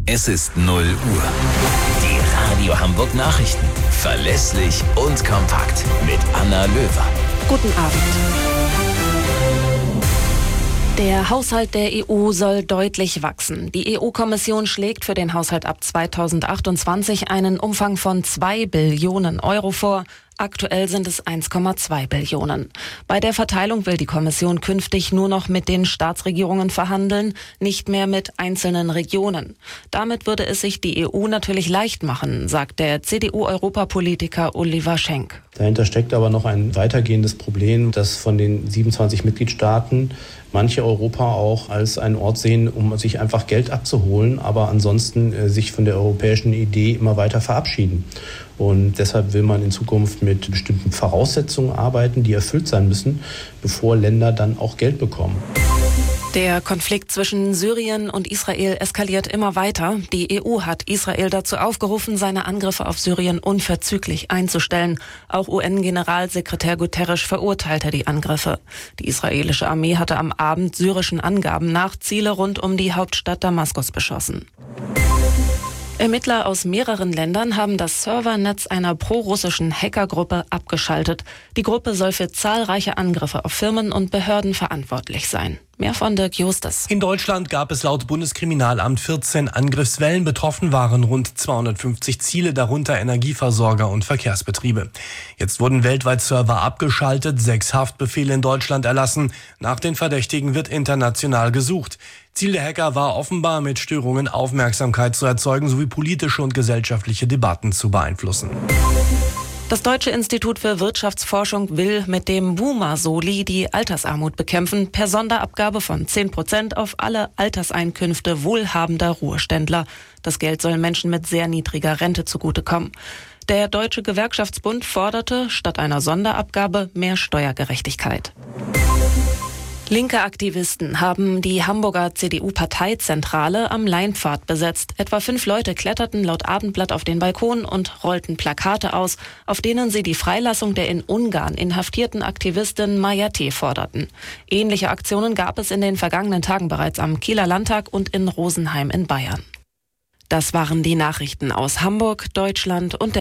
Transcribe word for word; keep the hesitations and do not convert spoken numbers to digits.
Es ist null Uhr. Die Radio Hamburg Nachrichten. Verlässlich und kompakt. Mit Anna Löwer. Guten Abend. Der Haushalt der E U soll deutlich wachsen. Die E U-Kommission schlägt für den Haushalt ab zweitausendachtundzwanzig einen Umfang von zwei Billionen Euro vor. Aktuell sind es eins Komma zwei Billionen. Bei der Verteilung will die Kommission künftig nur noch mit den Staatsregierungen verhandeln, nicht mehr mit einzelnen Regionen. Damit würde es sich die E U natürlich leicht machen, sagt der C D U-Europapolitiker Oliver Schenk. Dahinter steckt aber noch ein weitergehendes Problem, dass von den siebenundzwanzig Mitgliedstaaten manche Europa auch als einen Ort sehen, um sich einfach Geld abzuholen, aber ansonsten äh, sich von der europäischen Idee immer weiter verabschieden. Und deshalb will man in Zukunft mit bestimmten Voraussetzungen arbeiten, die erfüllt sein müssen, bevor Länder dann auch Geld bekommen. Der Konflikt zwischen Syrien und Israel eskaliert immer weiter. Die E U hat Israel dazu aufgerufen, seine Angriffe auf Syrien unverzüglich einzustellen. Auch U N-Generalsekretär Guterres verurteilte die Angriffe. Die israelische Armee hatte am Abend syrischen Angaben nach Ziele rund um die Hauptstadt Damaskus beschossen. Ermittler aus mehreren Ländern haben das Servernetz einer prorussischen Hackergruppe abgeschaltet. Die Gruppe soll für zahlreiche Angriffe auf Firmen und Behörden verantwortlich sein. Mehr von Dirk Justus. In Deutschland gab es laut Bundeskriminalamt vierzehn Angriffswellen. Betroffen waren rund zweihundertfünfzig Ziele, darunter Energieversorger und Verkehrsbetriebe. Jetzt wurden weltweit Server abgeschaltet, sechs Haftbefehle in Deutschland erlassen. Nach den Verdächtigen wird international gesucht. Ziel der Hacker war offenbar, mit Störungen Aufmerksamkeit zu erzeugen sowie politische und gesellschaftliche Debatten zu beeinflussen. Das Deutsche Institut für Wirtschaftsforschung will mit dem Boomer-Soli die Altersarmut bekämpfen, per Sonderabgabe von zehn Prozent auf alle Alterseinkünfte wohlhabender Ruheständler. Das Geld soll Menschen mit sehr niedriger Rente zugutekommen. Der Deutsche Gewerkschaftsbund forderte statt einer Sonderabgabe mehr Steuergerechtigkeit. Linke Aktivisten haben die Hamburger C D U-Parteizentrale am Leinpfad besetzt. Etwa fünf Leute kletterten laut Abendblatt auf den Balkon und rollten Plakate aus, auf denen sie die Freilassung der in Ungarn inhaftierten Aktivistin Maja T. forderten. Ähnliche Aktionen gab es in den vergangenen Tagen bereits am Kieler Landtag und in Rosenheim in Bayern. Das waren die Nachrichten aus Hamburg, Deutschland und der